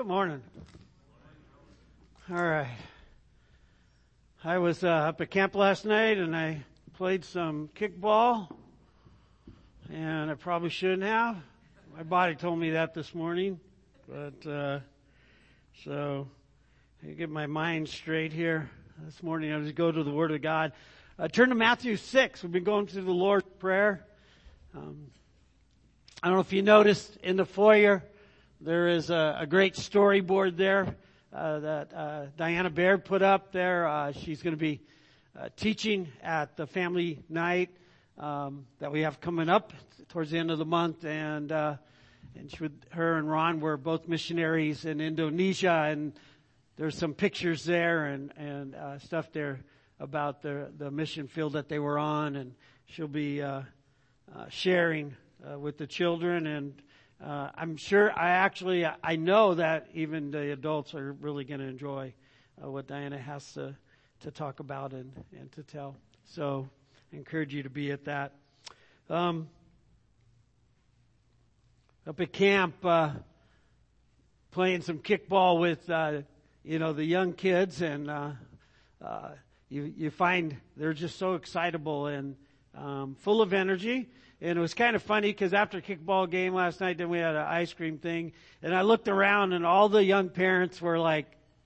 Good morning. All right. I was up at camp last night and I played some kickball, and I probably shouldn't have. My body told me that this morning, but so I get my mind straight here. This morning I just go to the Word of God. Turn to Matthew 6. We've been going through the Lord's Prayer. I don't know if you noticed in the foyer, there is a great storyboard there that Diana Baird put up there. She's going to be teaching at the family night that we have coming up towards the end of the month, and her and Ron were both missionaries in Indonesia, and there's some pictures there and stuff there about the mission field that they were on, and she'll be sharing with the children, and I'm sure, I know that even the adults are really going to enjoy what Diana has to talk about and to tell. So I encourage you to be at that. Up at camp, playing some kickball with, the young kids, and you find they're just so excitable and full of energy. And it was kind of funny because after a kickball game last night, then we had an ice cream thing. And I looked around and all the young parents were like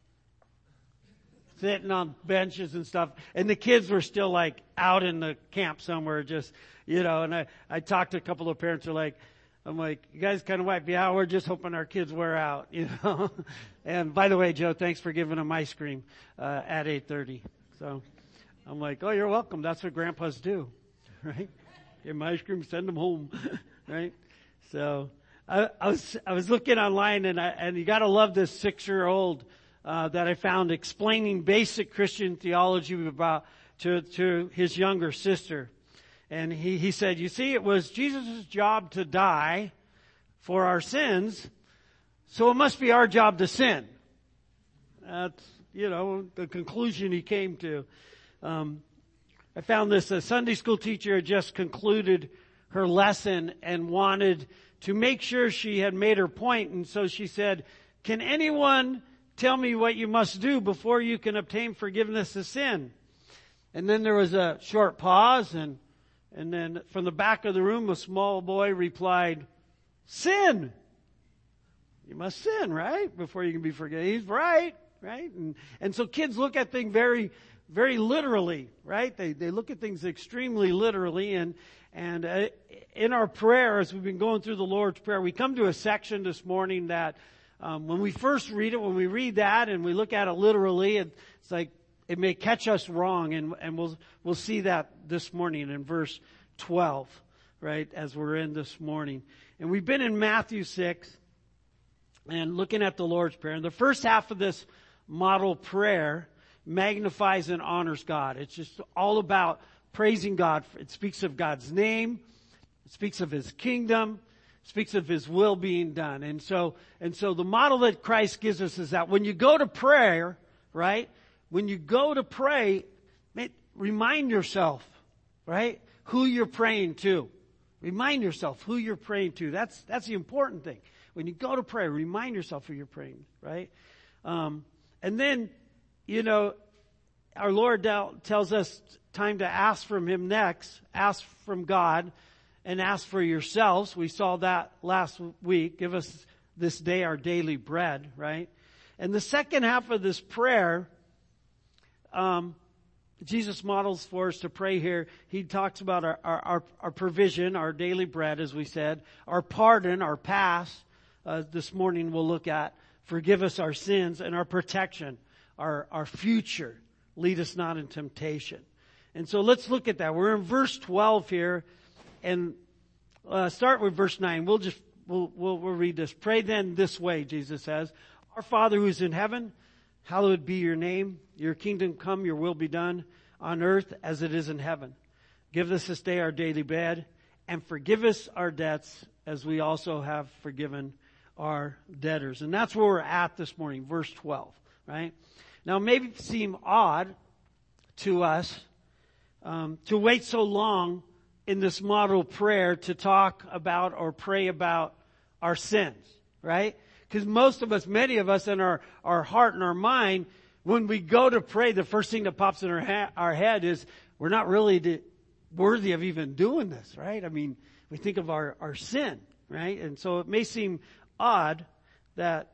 sitting on benches and stuff. And the kids were still like out in the camp somewhere just, and I talked to a couple of parents who are like, I'm like, you guys kind of wipe me out. We're just hoping our kids wear out, And by the way, Joe, thanks for giving them ice cream at 8:30. So I'm like, oh, you're welcome. That's what grandpas do, right? Get them ice cream, send them home, right? So I was looking online, and you got to love this 6-year-old that I found explaining basic Christian theology about to his younger sister, and he said, you see, it was Jesus' job to die for our sins, so it must be our job to sin. That's the conclusion he came to. I found this, a Sunday school teacher had just concluded her lesson and wanted to make sure she had made her point. And so she said, can anyone tell me what you must do before you can obtain forgiveness of sin? And then there was a short pause, and then from the back of the room, a small boy replied, sin. You must sin, right? Before you can be forgiven. He's right? And so kids look at things very, very literally, right? They look at things extremely literally, and in our prayer, as we've been going through the Lord's Prayer, we come to a section this morning that when we first read it, when we read that and we look at it literally, it's like it may catch us wrong, and we'll see that this morning in verse 12, right, as we're in this morning. And we've been in Matthew 6 and looking at the Lord's Prayer. And the first half of this model prayer magnifies and honors God. It's just all about praising God. It speaks of God's name. It speaks of His kingdom. It speaks of His will being done. And so the model that Christ gives us is that when you go to prayer, right? When you go to pray, remind yourself, right? Who you're praying to. Remind yourself who you're praying to. That's the important thing. When you go to pray, remind yourself who you're praying, right? And then, our Lord tells us time to ask from Him next. Ask from God and ask for yourselves. We saw that last week. Give us this day our daily bread, right? And the second half of this prayer, Jesus models for us to pray here. He talks about our provision, our daily bread, as we said, our pardon, our past. This morning we'll look at forgive us our sins, and our protection, our future. Lead us not in temptation. And so let's look at that. We're in verse 12 here, and start with verse 9. We'll read this. Pray then this way, Jesus says. Our Father who is in heaven, hallowed be your name. Your kingdom come, your will be done on earth as it is in heaven. Give us this day our daily bread, and forgive us our debts as we also have forgiven our debtors. And that's where we're at this morning, verse 12, right? Now, it may seem odd to us to wait so long in this model prayer to talk about or pray about our sins, right? Because most of us, many of us in our heart and our mind, when we go to pray, the first thing that pops in our head is we're not really worthy of even doing this, right? I mean, we think of our sin, right? And so it may seem odd that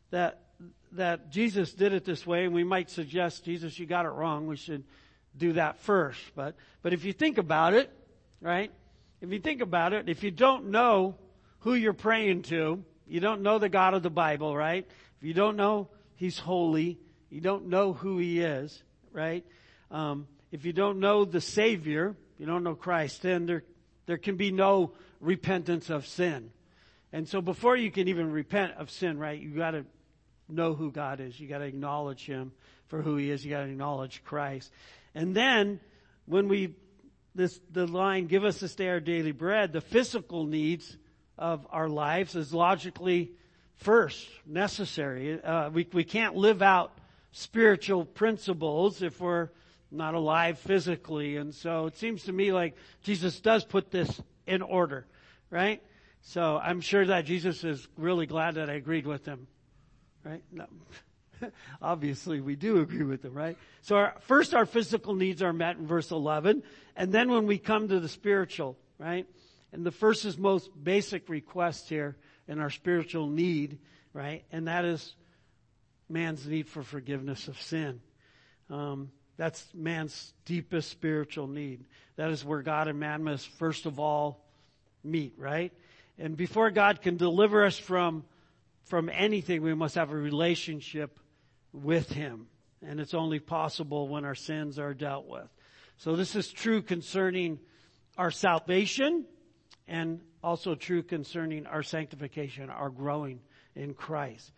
Jesus did it this way, and we might suggest, Jesus, you got it wrong. We should do that first. But if you think about it, right? If you think about it, if you don't know who you're praying to, you don't know the God of the Bible, right? If you don't know He's holy, you don't know who He is, right? If you don't know the Savior, you don't know Christ, then there can be no repentance of sin. And so before you can even repent of sin, right, you got to know who God is. You got to acknowledge Him for who He is. You got to acknowledge Christ. And then when the line, give us this day our daily bread, the physical needs of our lives is logically first necessary. We can't live out spiritual principles if we're not alive physically. And so it seems to me like Jesus does put this in order, right? So I'm sure that Jesus is really glad that I agreed with him, right? No. Obviously, we do agree with him, right? So first our physical needs are met in verse 11. And then when we come to the spiritual, right? And the first is most basic request here in our spiritual need, right? And that is man's need for forgiveness of sin. That's man's deepest spiritual need. That is where God and man must first of all meet, right? And before God can deliver us from anything, we must have a relationship with Him. And it's only possible when our sins are dealt with. So this is true concerning our salvation and also true concerning our sanctification, our growing in Christ.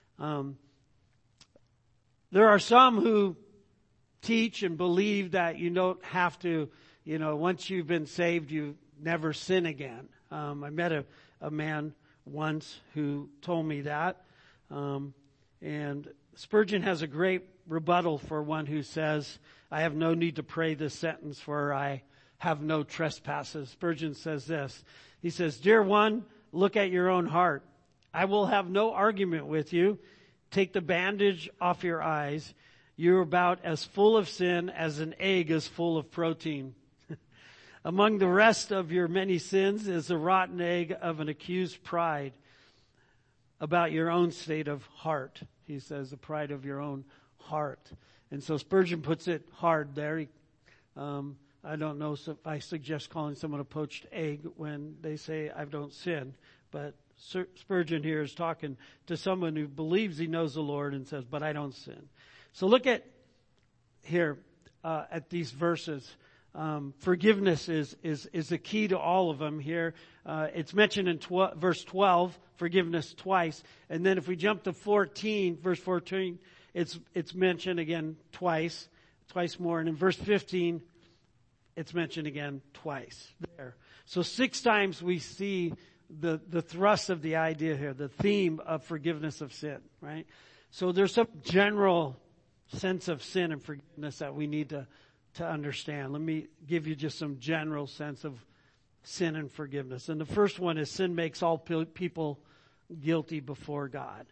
There are some who teach and believe that you don't have to, once you've been saved, you never sin again. I met a man once who told me that. And Spurgeon has a great rebuttal for one who says, I have no need to pray this sentence, for I have no trespasses. Spurgeon says this. He says, Dear one, look at your own heart. I will have no argument with you. Take the bandage off your eyes. You're about as full of sin as an egg is full of protein. Among the rest of your many sins is the rotten egg of an accused pride about your own state of heart. He says the pride of your own heart. And so Spurgeon puts it hard there. I don't know if I suggest calling someone a poached egg when they say I don't sin. But Spurgeon here is talking to someone who believes he knows the Lord and says, but I don't sin. So look at here at these verses. Forgiveness is the key to all of them here. It's mentioned in verse 12, forgiveness twice. And then if we jump to verse 14, it's mentioned again twice more. And in verse 15, it's mentioned again twice there. So 6 times we see the thrust of the idea here, the theme of forgiveness of sin, right? So there's some general sense of sin and forgiveness that we need to understand. Let me give you just some general sense of sin and forgiveness. And the first one is sin makes all people guilty before God.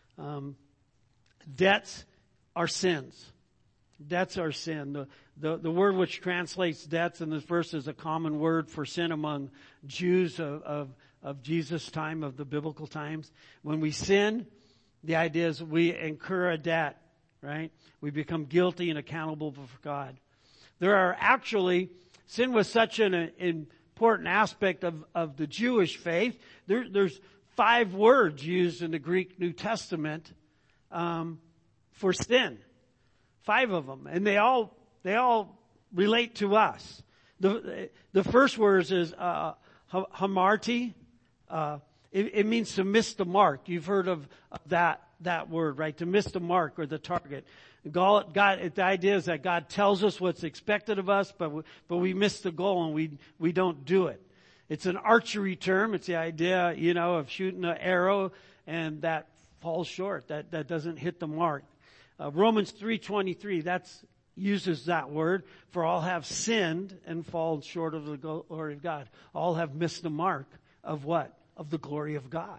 Debts are sins. Debts are sin. The word which translates debts in this verse is a common word for sin among Jews of Jesus' time, of the biblical times. When we sin, the idea is we incur a debt, right? We become guilty and accountable before God. There are actually, sin was such an important aspect of the Jewish faith. There's 5 words used in the Greek New Testament for sin. 5 of them. And they all relate to us. The first word is hamarti. It means to miss the mark. You've heard of that word, right? To miss the mark or the target. God, the idea is that God tells us what's expected of us, but we miss the goal and we don't do it. It's an archery term. It's the idea, of shooting an arrow and that falls short. That doesn't hit the mark. Romans 3:23, uses that word. For all have sinned and fallen short of the glory of God. All have missed the mark of what? Of the glory of God.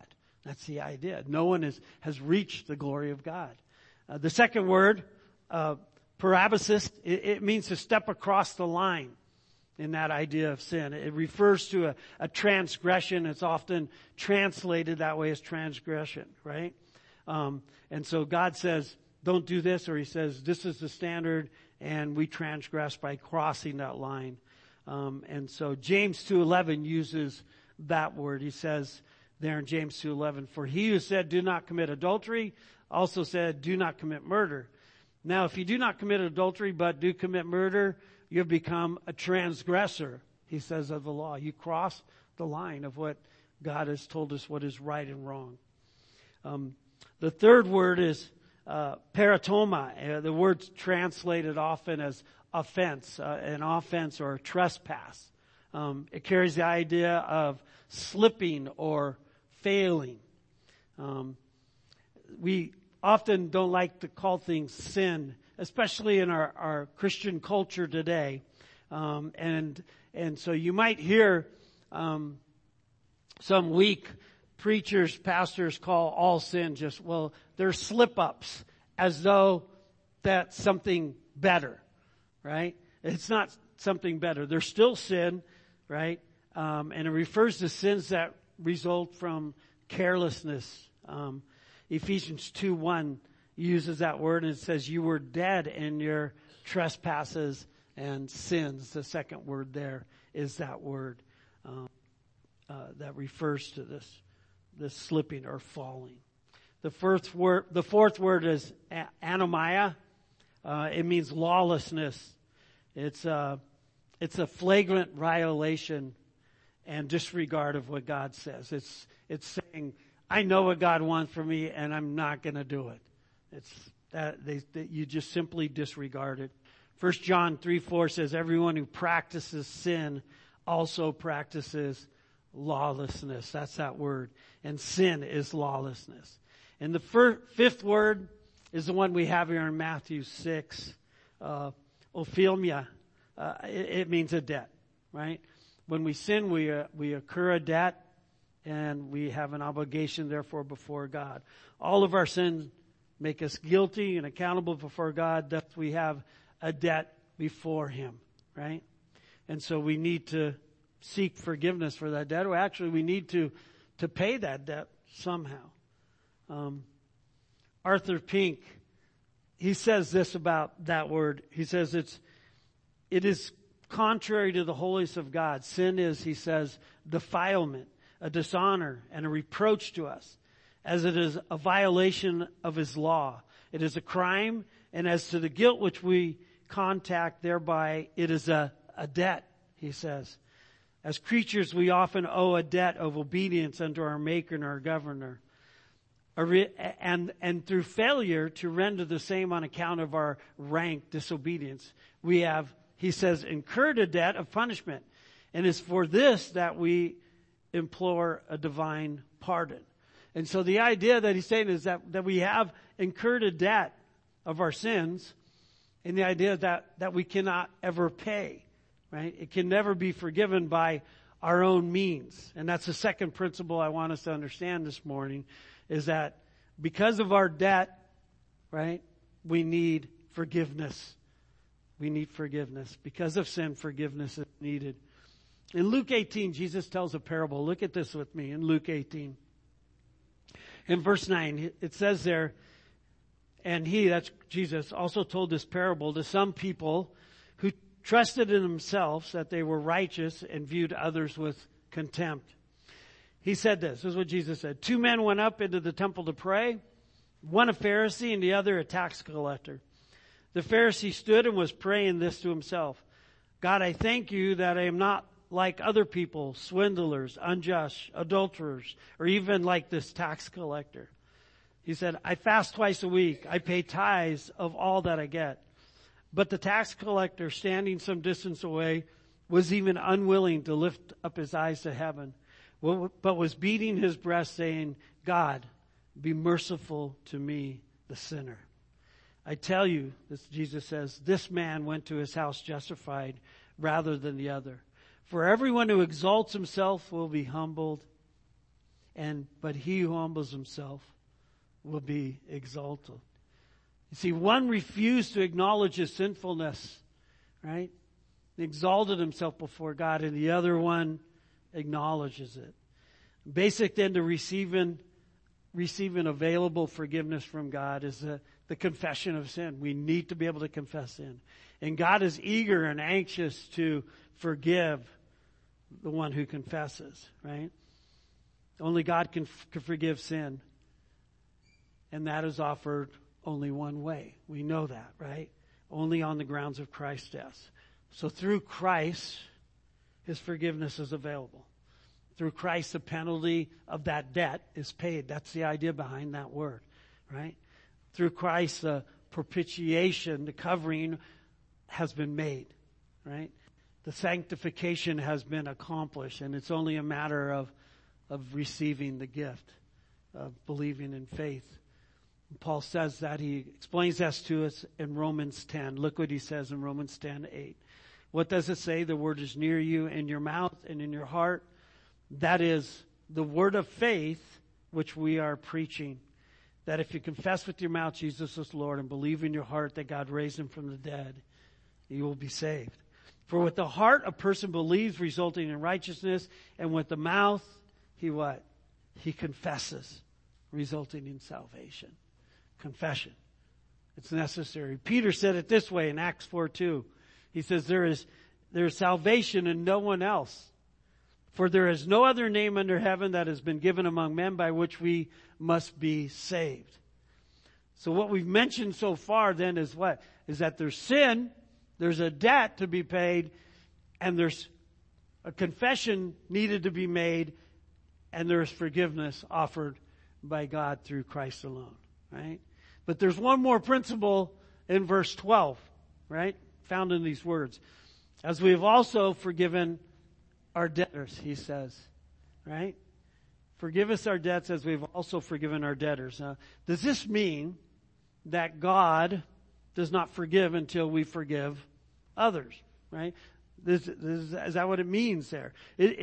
That's the idea. No one has reached the glory of God. The second word, parabasis, it means to step across the line in that idea of sin. It refers to a transgression. It's often translated that way as transgression, right? And so God says, don't do this, or he says, this is the standard, and we transgress by crossing that line. And so James 2:11 uses that word. He says there in James 2:11, for he who said, do not commit adultery, also said, do not commit murder. Now, if you do not commit adultery, but do commit murder, you've become a transgressor, he says, of the law. You cross the line of what God has told us what is right and wrong. The third word is paratoma. The word's translated often as offense, an offense or a trespass. It carries the idea of slipping or failing. We often don't like to call things sin, especially in our Christian culture today. And so you might hear some weak preachers, pastors call all sin just, well, they're slip-ups, as though that's something better, right? It's not something better. They're still sin, right? And it refers to sins that result from carelessness. Ephesians 2:1 uses that word, and it says, you were dead in your trespasses and sins. The second word there is that word that refers to this slipping or falling. The fourth word is anomia. It means lawlessness. It's a flagrant violation and disregard of what God says. It's saying, I know what God wants for me, and I'm not going to do it. It's that you just simply disregard it. 1 John 3:4 says, everyone who practices sin also practices lawlessness. That's that word. And sin is lawlessness. And the fifth word is the one we have here in Matthew 6, ophelmia. It means a debt, right? When we sin, we incur a debt, and we have an obligation, therefore, before God. All of our sins make us guilty and accountable before God. Thus, we have a debt before Him, right? And so we need to seek forgiveness for that debt. Or actually, we need to pay that debt somehow. Arthur Pink, he says this about that word. He says it is contrary to the holiness of God. Sin is, he says, defilement, a dishonor, and a reproach to us, as it is a violation of His law. It is a crime, and as to the guilt which we contact thereby, it is a debt, he says. As creatures, we often owe a debt of obedience unto our Maker and our Governor. And through failure to render the same on account of our rank disobedience, we have, he says, incurred a debt of punishment. And it's for this that we implore a divine pardon. And so the idea that he's saying is that we have incurred a debt of our sins, and the idea that we cannot ever pay, right? It can never be forgiven by our own means. And that's the second principle I want us to understand this morning, is that because of our debt, right, we need forgiveness. We need forgiveness. Because of sin, forgiveness is needed. In Luke 18, Jesus tells a parable. Look at this with me in Luke 18. In verse 9, it says there, and he, that's Jesus, also told this parable to some people who trusted in themselves that they were righteous and viewed others with contempt. He said this is what Jesus said. 2 men went up into the temple to pray, one a Pharisee and the other a tax collector. The Pharisee stood and was praying this to himself. God, I thank you that I am not like other people, swindlers, unjust, adulterers, or even like this tax collector. He said, I fast twice a week. I pay tithes of all that I get. But the tax collector, standing some distance away, was even unwilling to lift up his eyes to heaven, but was beating his breast, saying, God, be merciful to me, the sinner. I tell you, this Jesus says, this man went to his house justified rather than the other. For everyone who exalts himself will be humbled, But he who humbles himself will be exalted. You see, one refused to acknowledge his sinfulness, right? He exalted himself before God, and the other one acknowledges it. Basic then to receiving available forgiveness from God is the confession of sin. We need to be able to confess sin. And God is eager and anxious to forgive the one who confesses, right? Only God can forgive sin. And that is offered only one way. We know that, right? Only on the grounds of Christ's death. So through Christ, his forgiveness is available. Through Christ, the penalty of that debt is paid. That's the idea behind that word, right? Through Christ, the propitiation, the covering has been made, right? The sanctification has been accomplished, and it's only a matter of receiving the gift, of believing in faith. And Paul says that. He explains that to us in Romans 10. Look what he says in Romans 10:8. What does it say? The word is near you, in your mouth and in your heart. That is the word of faith which we are preaching. That if you confess with your mouth Jesus is Lord and believe in your heart that God raised him from the dead, you will be saved. For with the heart a person believes, resulting in righteousness, and with the mouth he what? He confesses, resulting in salvation. Confession. It's necessary. Peter said it this way in Acts 4:2. He says there is salvation in no one else. For there is no other name under heaven that has been given among men by which we must be saved. So what we've mentioned so far then is what? Is that there's sin, there's a debt to be paid, and there's a confession needed to be made, and there's forgiveness offered by God through Christ alone, right? But there's one more principle in verse 12, right? Found in these words. As we have also forgiven our debtors, he says, right? Forgive us our debts as we've also forgiven our debtors. Now, does this mean that God does not forgive until we forgive others, right? Is that what it means there?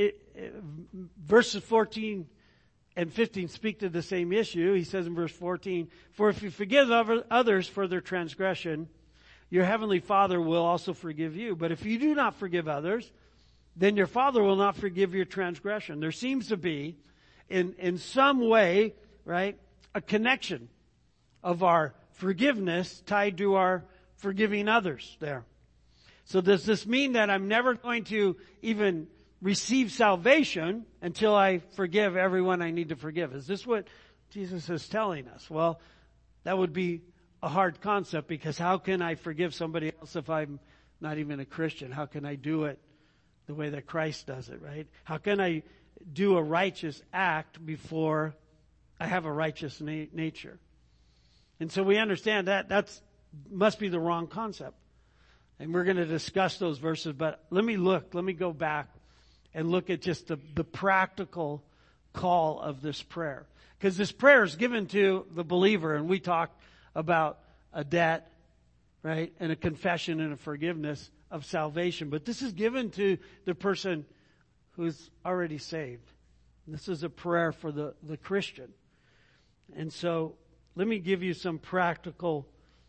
Verses 14 and 15 speak to the same issue. He says in verse 14, for if you forgive others for their transgression, your heavenly Father will also forgive you. But if you do not forgive others, then your Father will not forgive your transgression. There seems to be, in some way, right, a connection of our forgiveness tied to our forgiving others there. So does this mean that I'm never going to even receive salvation until I forgive everyone I need to forgive? Is this what Jesus is telling us? Well, that would be a hard concept, because how can I forgive somebody else if I'm not even a Christian? How can I do it the way that Christ does it, right? How can I do a righteous act before I have a righteous nature? And so we understand that must be the wrong concept. And we're going to discuss those verses, but let me go back and look at just the practical call of this prayer. Because this prayer is given to the believer, and we talked about a debt, right? And a confession and a forgiveness of salvation. But this is given to the person who's already saved. This is a prayer for the Christian. And so let me give you the practical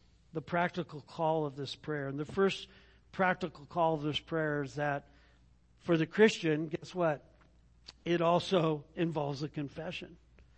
call of this prayer. And the first practical call of this prayer is that for the Christian, guess what? It also involves a confession.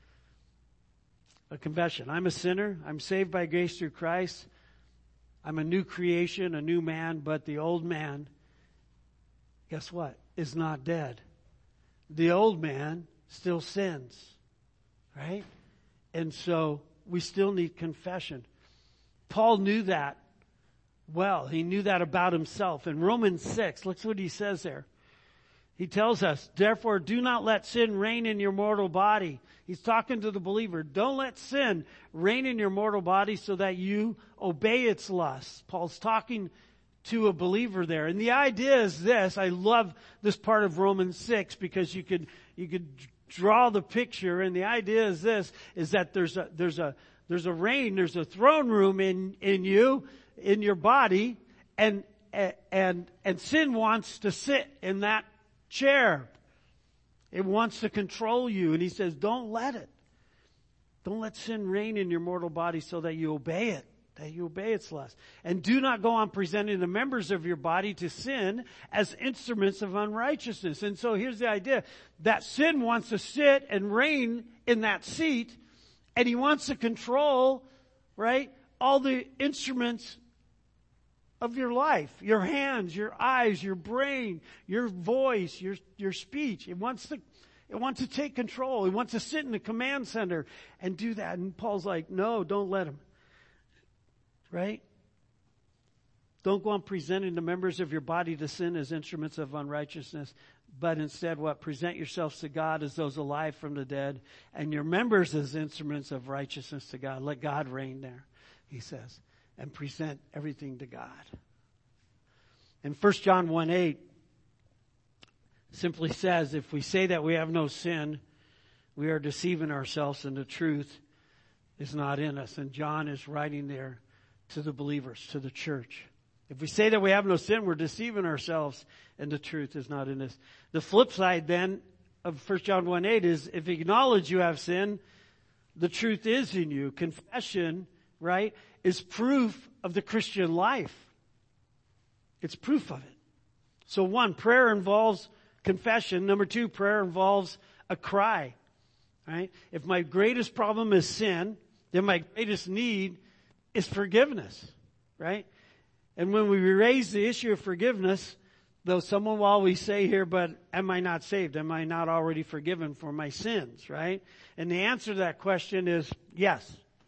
A confession. I'm a sinner. I'm saved by grace through Christ. I'm a new creation, a new man, but the old man, guess what? Is not dead. The old man still sins, right? And so we still need confession. Paul knew that well. He knew that about himself. In Romans 6, look what he says there. He tells us, therefore, do not let sin reign in your mortal body. He's talking to the believer. Don't let sin reign in your mortal body so that you obey its lusts. Paul's talking to a believer there. And the idea is this. I love this part of Romans 6 because you could draw the picture. And the idea is this, is that there's a reign, there's a throne room in you, in your body, and sin wants to sit in that chair. It wants to control you. And he says, don't let it. Don't let sin reign in your mortal body so that you obey it. That you obey its lust. And do not go on presenting the members of your body to sin as instruments of unrighteousness. And so here's the idea. That sin wants to sit and reign in that seat. And he wants to control, right, all the instruments of your life. Your hands, your eyes, your brain, your voice, your speech. It wants to take control. It wants to sit in the command center and do that. And Paul's like, no, don't let him. Right? Don't go on presenting the members of your body to sin as instruments of unrighteousness, but instead what? Present yourselves to God as those alive from the dead, and your members as instruments of righteousness to God. Let God reign there, he says, and present everything to God. And 1 John 1:8 simply says, if we say that we have no sin, we are deceiving ourselves and the truth is not in us. And John is writing there to the believers, to the church. If we say that we have no sin, we're deceiving ourselves and the truth is not in us. The flip side then of 1 John 1:8 is if you acknowledge you have sin, the truth is in you. Confession, right, is proof of the Christian life. It's proof of it. So 1, prayer involves confession. Number 2, prayer involves a cry. Right? If my greatest problem is sin, then my greatest need is forgiveness. Right? And when we raise the issue of forgiveness, though someone will always say here, but am I not saved? Am I not already forgiven for my sins? Right? And the answer to that question is yes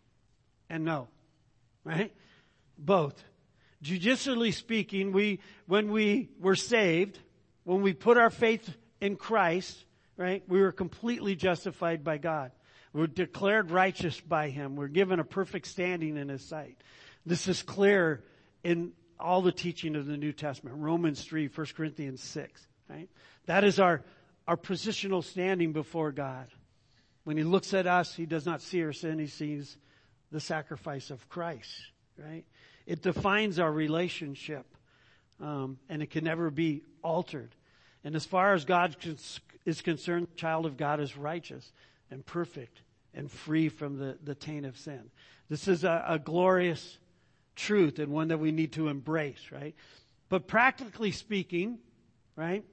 and no. Right? Both. Judicially speaking, when we were saved, when we put our faith in Christ, right, we were completely justified by God. We were declared righteous by Him. We're given a perfect standing in His sight. This is clear in all the teaching of the New Testament. Romans 3, 1 Corinthians 6, right? That is our positional standing before God. When He looks at us, He does not see our sin. He sees the sacrifice of Christ, right? It defines our relationship, and it can never be altered. And as far as God is concerned, the child of God is righteous and perfect and free from the taint of sin. This is a glorious truth and one that we need to embrace, right? But practically speaking, right,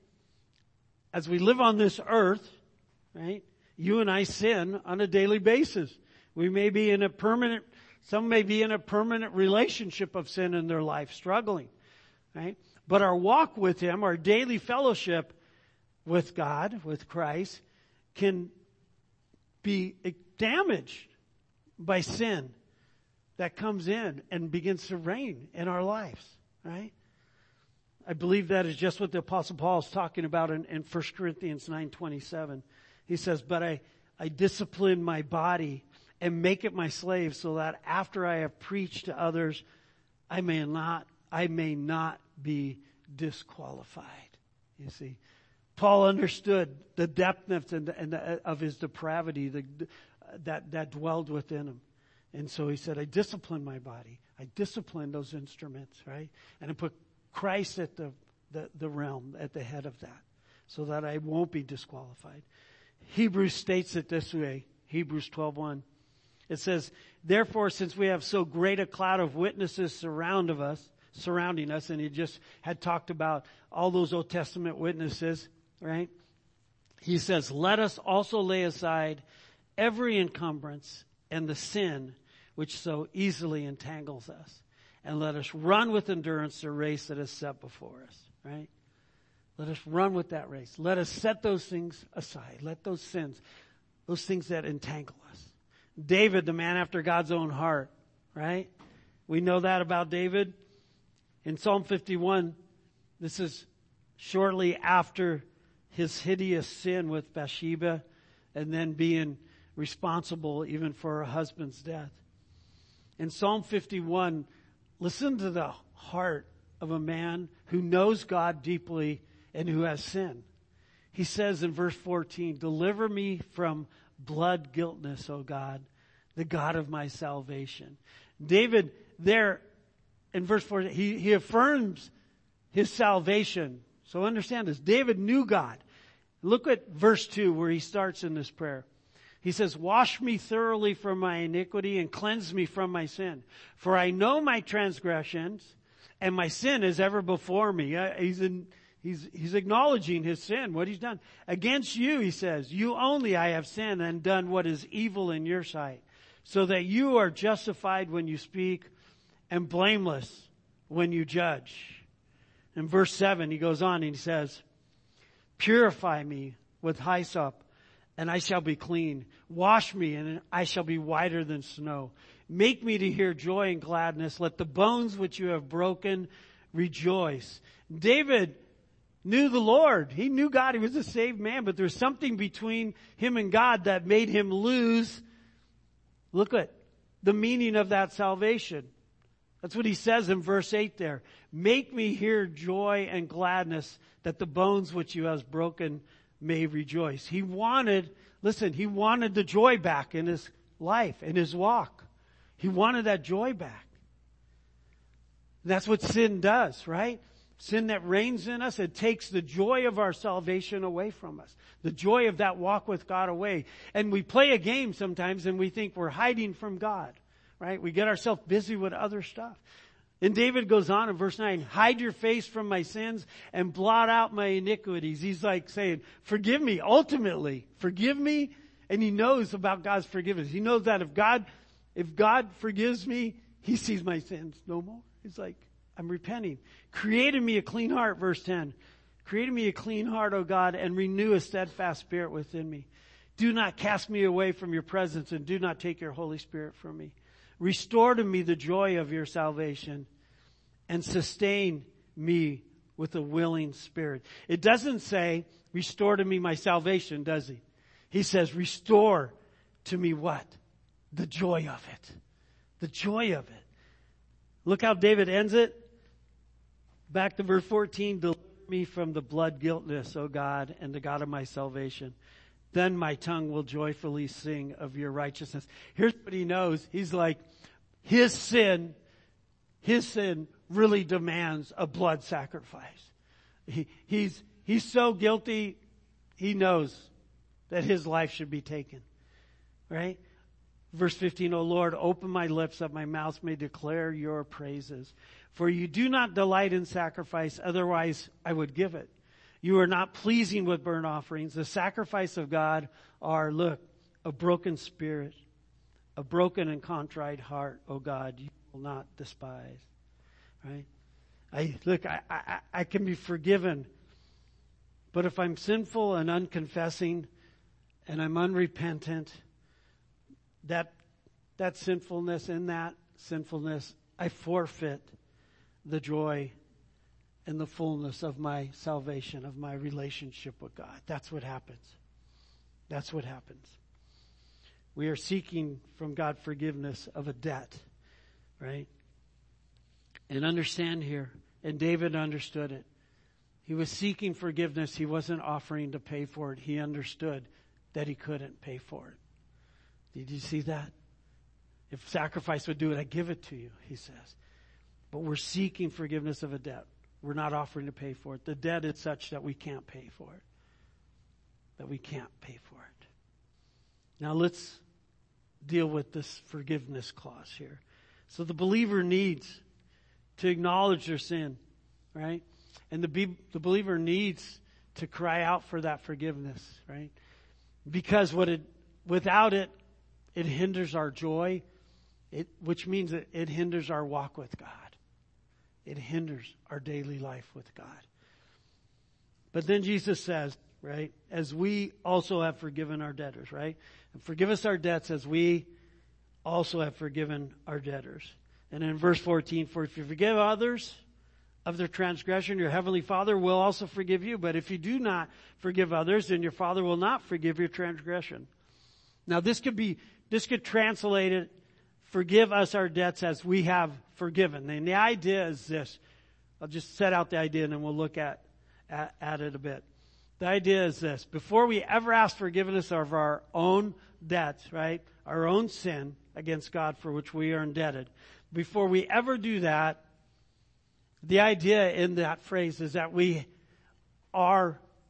as we live on this earth, right, you and I sin on a daily basis. We may be in a permanent, some may be in a permanent relationship of sin in their life, struggling, right? But our walk with Him, our daily fellowship with God, with Christ, can be damaged by sin that comes in and begins to reign in our lives, right? I believe that is just what the Apostle Paul is talking about in 1 Corinthians 9:27. He says, but I discipline my body and make it my slave so that after I have preached to others, I may not be disqualified. You see, Paul understood the depth of his depravity that dwelled within him. And so he said, I discipline my body. I discipline those instruments, right? And I put Christ at the realm, at the head of that, so that I won't be disqualified. Hebrews states it this way, Hebrews 12:1. It says, therefore, since we have so great a cloud of witnesses surrounding us, and he just had talked about all those Old Testament witnesses, right? He says, let us also lay aside every encumbrance and the sin which so easily entangles us, and let us run with endurance the race that is set before us, right? Let us run with that race. Let us set those things aside. Let those sins, those things that entangle us. David, the man after God's own heart, right? We know that about David. In Psalm 51, this is shortly after his hideous sin with Bathsheba and then being responsible even for her husband's death. In Psalm 51, listen to the heart of a man who knows God deeply and who has sinned. He says in verse 14, deliver me from blood guiltness, O God, the God of my salvation. David there in verse 14, he affirms his salvation. So understand this. David knew God. Look at verse 2 where he starts in this prayer. He says, wash me thoroughly from my iniquity and cleanse me from my sin. For I know my transgressions and my sin is ever before me. He's acknowledging his sin, what he's done. Against you, he says, you only I have sinned and done what is evil in your sight, so that you are justified when you speak and blameless when you judge. In verse 7, he goes on and he says, purify me with hyssop, and I shall be clean. Wash me, and I shall be whiter than snow. Make me to hear joy and gladness. Let the bones which you have broken rejoice. David knew the Lord. He knew God. He was a saved man, but there's something between him and God that made him lose, look at the meaning of that salvation. That's what he says in verse 8 there. Make me hear joy and gladness, that the bones which you have broken may rejoice. He wanted the joy back in his life, in his walk. He wanted that joy back. That's what sin does, right? Sin that reigns in us, it takes the joy of our salvation away from us. The joy of that walk with God away. And we play a game sometimes and we think we're hiding from God, right? We get ourselves busy with other stuff. And David goes on in verse 9, hide your face from my sins and blot out my iniquities. He's like saying, forgive me, ultimately, forgive me. And he knows about God's forgiveness. He knows that if God forgives me, he sees my sins no more. He's like, I'm repenting. Create in me a clean heart, verse 10. Create in me a clean heart, O God, and renew a steadfast spirit within me. Do not cast me away from your presence, and do not take your Holy Spirit from me. Restore to me the joy of your salvation, and sustain me with a willing spirit. It doesn't say, restore to me my salvation, does he? He says, restore to me what? The joy of it. The joy of it. Look how David ends it. Back to verse 14. Deliver me from the blood guiltness, O God, and the God of my salvation. Then my tongue will joyfully sing of your righteousness. Here's what he knows. He's like, his sin really demands a blood sacrifice. He's so guilty, he knows that his life should be taken. Right? Verse 15, O Lord, open my lips that my mouth may declare your praises. For you do not delight in sacrifice, otherwise I would give it. You are not pleasing with burnt offerings. The sacrifice of God are, look, a broken spirit, a broken and contrite heart, O God, you will not despise. Right? I can be forgiven, but if I'm sinful and unconfessing and I'm unrepentant, that sinfulness, I forfeit the joy and the fullness of my salvation, of my relationship with God. That's what happens. That's what happens. We are seeking from God forgiveness of a debt, right? And understand here, and David understood it. He was seeking forgiveness. He wasn't offering to pay for it. He understood that he couldn't pay for it. Did you see that? If sacrifice would do it, I give it to you, he says. But we're seeking forgiveness of a debt. We're not offering to pay for it. The debt is such that we can't pay for it. That we can't pay for it. Now let's deal with this forgiveness clause here. So the believer needs to acknowledge their sin, right? And the believer needs to cry out for that forgiveness, right? Because without it, it hinders our joy, which means that it hinders our walk with God. It hinders our daily life with God. But then Jesus says, right, as we also have forgiven our debtors, right? And forgive us our debts as we also have forgiven our debtors. And in verse 14, for if you forgive others of their transgression, your heavenly Father will also forgive you. But if you do not forgive others, then your Father will not forgive your transgression. Now this could translate it, forgive us our debts as we have forgiven. And the idea is this. I'll just set out the idea and then we'll look at it a bit. The idea is this. Before we ever ask forgiveness of our own debts, right? Our own sin against God for which we are indebted. Before we ever do that, the idea in that phrase is that we are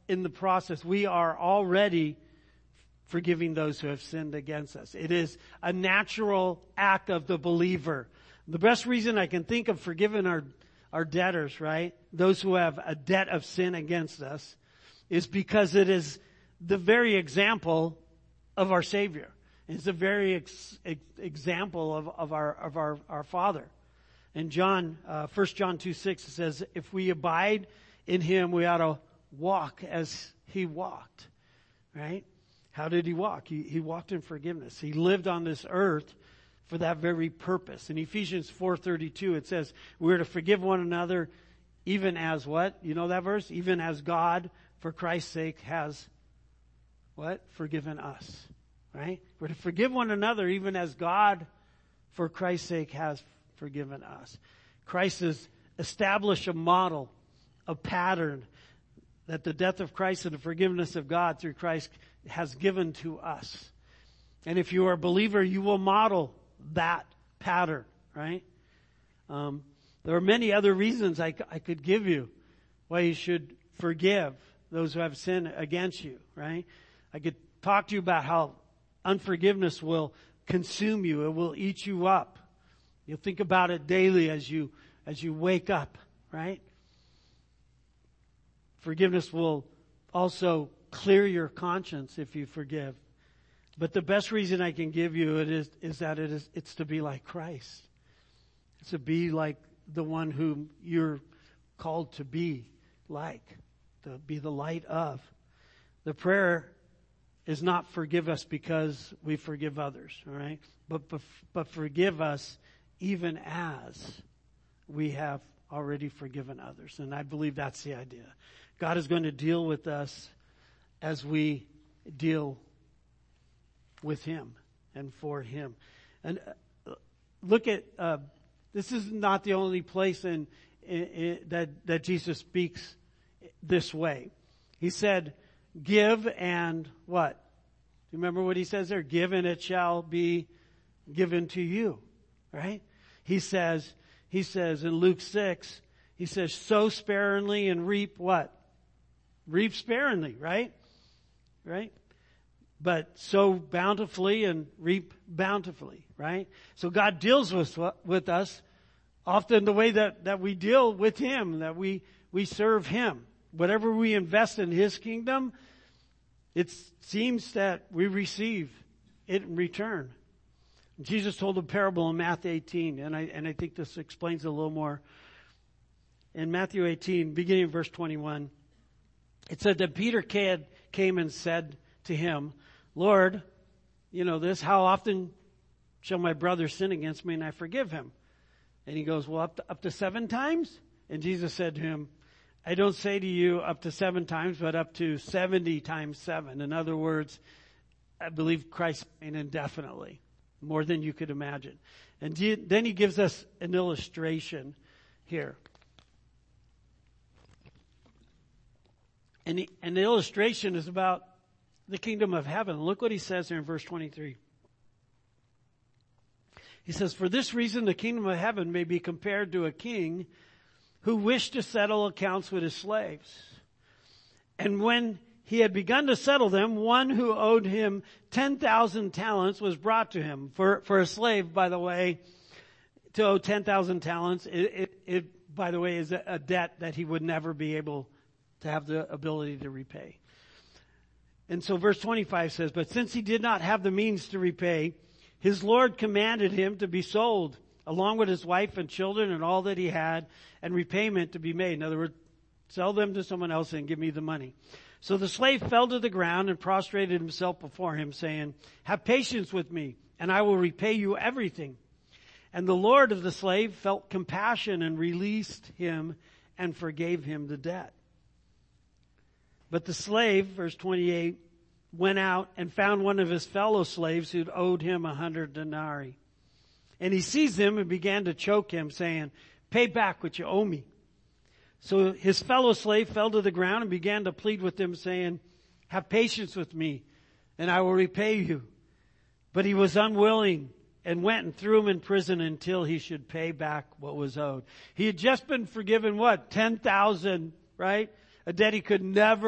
in the process. We are already forgiving those who have sinned against us. It is a natural act of the believer. The best reason I can think of forgiving our debtors, right? Those who have a debt of sin against us, is because it is the very example of our Savior. It's the very example of our Father. In 1 John 2:6, it says, if we abide in Him, we ought to walk as He walked. Right? How did He walk? He walked in forgiveness. He lived on this earth for that very purpose. In Ephesians 4:32, it says, we're to forgive one another even as what? You know that verse? Even as God, for Christ's sake, has what? Forgiven us. Right? We're to forgive one another even as God, for Christ's sake, has forgiven us. Christ has established a model, a pattern that the death of Christ and the forgiveness of God through Christ has given to us. And if you are a believer, you will model that pattern, right? There are many other reasons I could give you why you should forgive those who have sinned against you, right? I could talk to you about how unforgiveness will consume you. It will eat you up. You'll think about it daily as you wake up, right? Forgiveness will also clear your conscience if you forgive. But the best reason I can give you it's to be like Christ. It's to be like the one whom you're called to be like, to be the light of. The prayer is not forgive us because we forgive others, all right? But forgive us even as we have already forgiven others. And I believe that's the idea. God is going to deal with us as we deal with Him and for Him. And look at, this is not the only place that Jesus speaks this way. He said, give and what? Do you remember what He says there? Give and it shall be given to you. Right? He says in Luke 6, He says, sow sparingly and reap what? Reap sparingly, right? Right? But sow bountifully and reap bountifully, right? So God deals with us often the way that we deal with Him, that we serve Him. Whatever we invest in His kingdom, it seems that we receive it in return. Jesus told a parable in Matthew 18, and I think this explains it a little more. In Matthew 18, beginning in verse 21, it said that Peter came and said to Him, Lord, you know this, how often shall my brother sin against me and I forgive him? And he goes, well, up to 7 times? And Jesus said to him, I don't say to you up to 7 times, but up to 70 times 7. In other words, I believe Christ meant indefinitely, more than you could imagine. And then He gives us an illustration here. And the illustration is about the kingdom of heaven. Look what He says here in verse 23. He says, for this reason the kingdom of heaven may be compared to a king who wished to settle accounts with his slaves. And when he had begun to settle them, one who owed him 10,000 talents was brought to him. For a slave, by the way, to owe 10,000 talents, it by the way, is a debt that he would never be able to have the ability to repay. And so verse 25 says, but since he did not have the means to repay, his Lord commanded him to be sold, along with his wife and children and all that he had, and repayment to be made. In other words, sell them to someone else and give me the money. So the slave fell to the ground and prostrated himself before him, saying, have patience with me, and I will repay you everything. And the Lord of the slave felt compassion and released him and forgave him the debt. But the slave, verse 28, went out and found one of his fellow slaves who'd owed him 100 denarii. And he seized him and began to choke him, saying, pay back what you owe me. So his fellow slave fell to the ground and began to plead with him, saying, have patience with me, and I will repay you. But he was unwilling and went and threw him in prison until he should pay back what was owed. He had just been forgiven what? 10,000, right? A debt he could never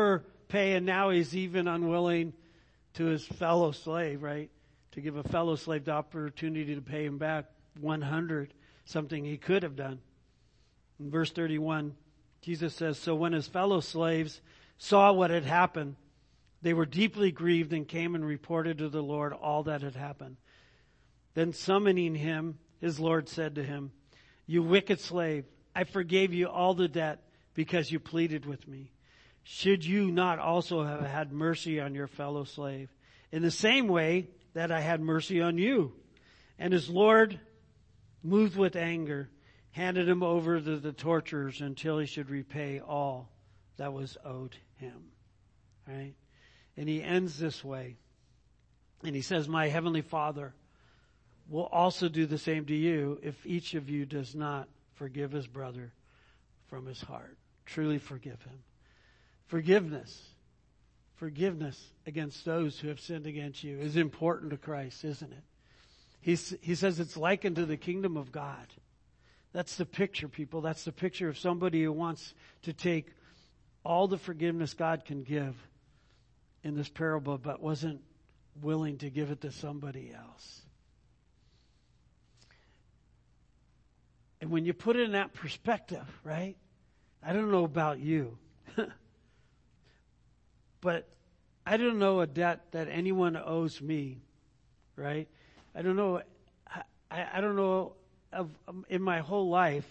pay, and now he's even unwilling to his fellow slave, right? To give a fellow slave the opportunity to pay him back 100, something he could have done. In verse 31, Jesus says, so when his fellow slaves saw what had happened, they were deeply grieved and came and reported to the Lord all that had happened. Then summoning him, his Lord said to him, you wicked slave, I forgave you all the debt because you pleaded with me. Should you not also have had mercy on your fellow slave in the same way that I had mercy on you? And his Lord, moved with anger, handed him over to the torturers until he should repay all that was owed him. Right? And he ends this way. And he says, my heavenly Father will also do the same to you if each of you does not forgive his brother from his heart. Truly forgive him. Forgiveness against those who have sinned against you is important to Christ, isn't it? He says it's likened to the kingdom of God. That's the picture, people. That's the picture of somebody who wants to take all the forgiveness God can give in this parable, but wasn't willing to give it to somebody else. And when you put it in that perspective, right? I don't know about you, but I don't know a debt that anyone owes me, right? I don't know of in my whole life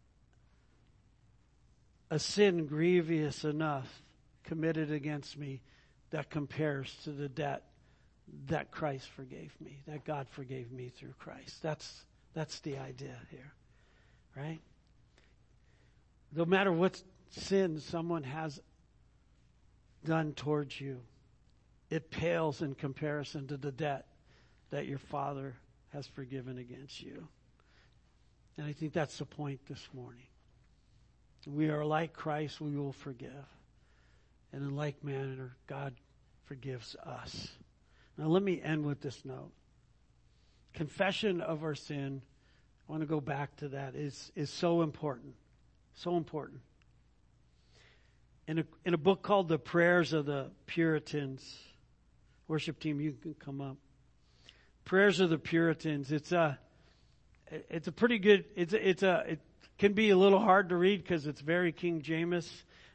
a sin grievous enough committed against me that compares to the debt that Christ forgave me, that God forgave me through Christ. That's the idea here, right? No matter what sin someone has done towards you, it pales in comparison to the debt that your Father has forgiven against you. And I think that's the point this morning. We are like Christ, we will forgive. And in like manner, God forgives us. Now let me end with this note. Confession of our sin, I want to go back to that, is so important. So important. In a book called The Prayers of the Puritans, worship team, you can come up. Prayers of the Puritans. It's a pretty good. It can be a little hard to read because it's very King James,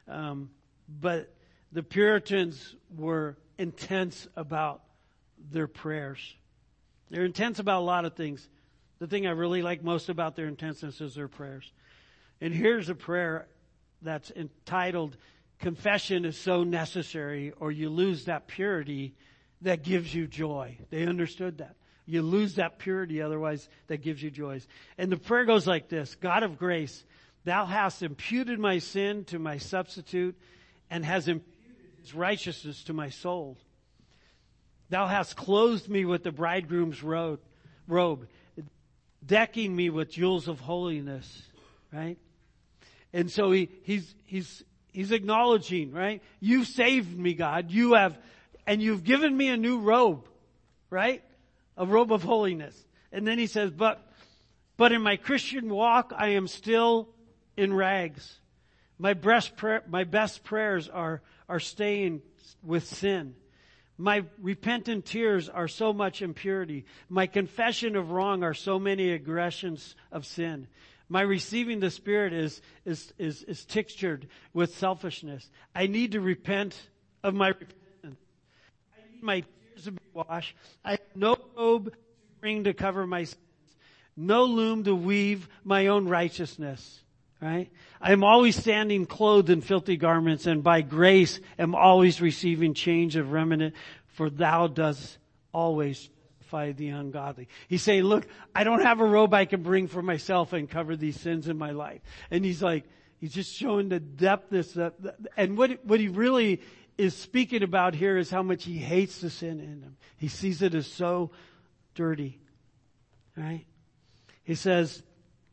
but the Puritans were intense about their prayers. They're intense about a lot of things. The thing I really like most about their intenseness is their prayers. And here's a prayer that's entitled, "Confession is so necessary, or you lose that purity that gives you joy." They understood that. You lose that purity, otherwise that gives you joys. And the prayer goes like this: God of grace, thou hast imputed my sin to my substitute and has imputed his righteousness to my soul. Thou hast clothed me with the bridegroom's robe, decking me with jewels of holiness, right? And so he's acknowledging, right? You've saved me, God. You've given me a new robe, right? A robe of holiness. And then he says, but in my Christian walk, I am still in rags. My best prayers are staying with sin. My repentant tears are so much impurity. My confession of wrong are so many aggressions of sin. My receiving the Spirit is textured with selfishness. I need to repent of my repentance. I need my tears to be washed. I have no robe to bring to cover my sins, no loom to weave my own righteousness. Right? I am always standing clothed in filthy garments, and by grace am always receiving change of remnant, for thou dost always justify the ungodly. He's saying, look, I don't have a robe I can bring for myself and cover these sins in my life. And he's just showing the depthness and what he really is speaking about here is how much he hates the sin in him. He sees it as so dirty. Right? He says,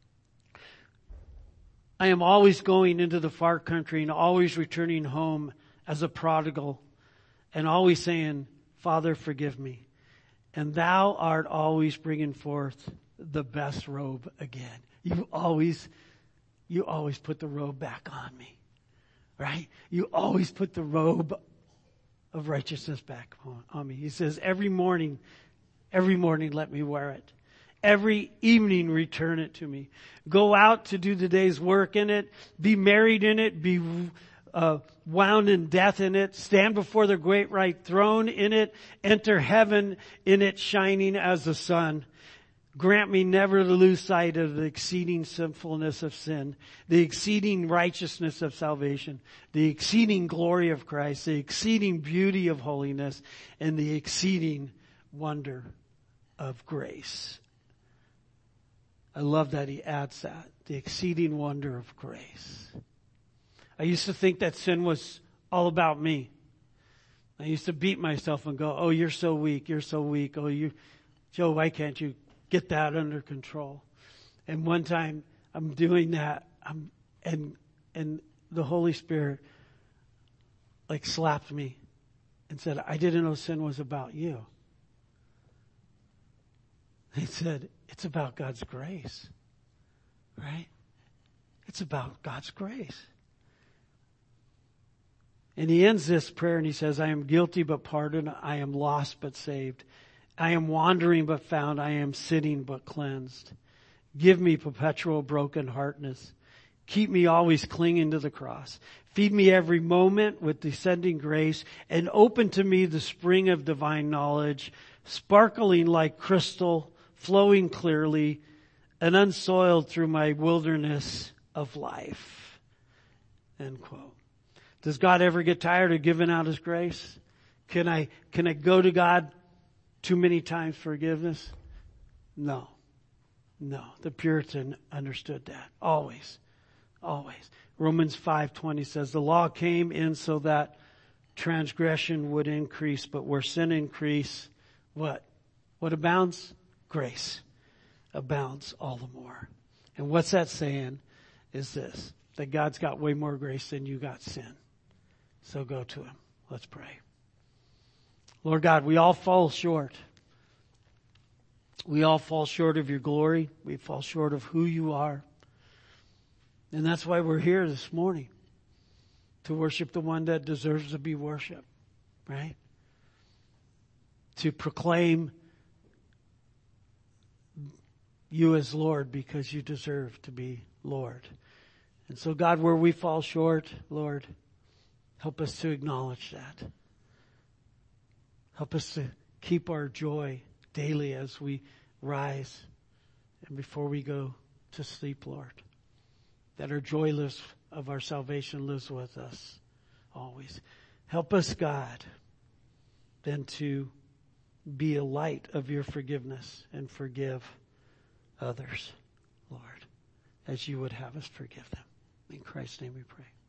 I am always going into the far country and always returning home as a prodigal and always saying, Father, forgive me. And thou art always bringing forth the best robe again. You always put the robe back on me, right? You always put the robe of righteousness back on me. He says, every morning let me wear it. Every evening return it to me. Go out to do the day's work in it. Be married in it. Be wound in death in it. Stand before the great white throne in it. Enter heaven in it, shining as the sun. Grant me never to lose sight of the exceeding sinfulness of sin, the exceeding righteousness of salvation, the exceeding glory of Christ, the exceeding beauty of holiness, and the exceeding wonder of grace. I love that he adds that, the exceeding wonder of grace. I used to think that sin was all about me. I used to beat myself and go, oh, you're so weak, you're so weak. Oh, Joe, why can't you get that under control? And one time I'm doing that, and the Holy Spirit like slapped me and said, I didn't know sin was about you. He said, it's about God's grace, right? It's about God's grace. And he ends this prayer and he says, I am guilty but pardoned. I am lost but saved. I am wandering but found. I am sinning but cleansed. Give me perpetual brokenheartedness. Keep me always clinging to the cross. Feed me every moment with descending grace and open to me the spring of divine knowledge, sparkling like crystal, flowing clearly and unsoiled through my wilderness of life. End quote. Does God ever get tired of giving out His grace? Can I go to God too many times for forgiveness? No. The Puritan understood that. Always. Romans 5:20 says, the law came in so that transgression would increase, but where sin increase, what abounds? Grace abounds all the more. And what's that saying is this, that God's got way more grace than you got sin. So go to Him. Let's pray. Lord God, we all fall short. We all fall short of your glory. We fall short of who you are. And that's why we're here this morning, to worship the one that deserves to be worshiped, right? To proclaim you as Lord because you deserve to be Lord. And so God, where we fall short, Lord, help us to acknowledge that. Help us to keep our joy daily as we rise and before we go to sleep, Lord. That our joy of our salvation lives with us always. Help us, God, then to be a light of your forgiveness and forgive others, Lord, as you would have us forgive them. In Christ's name we pray.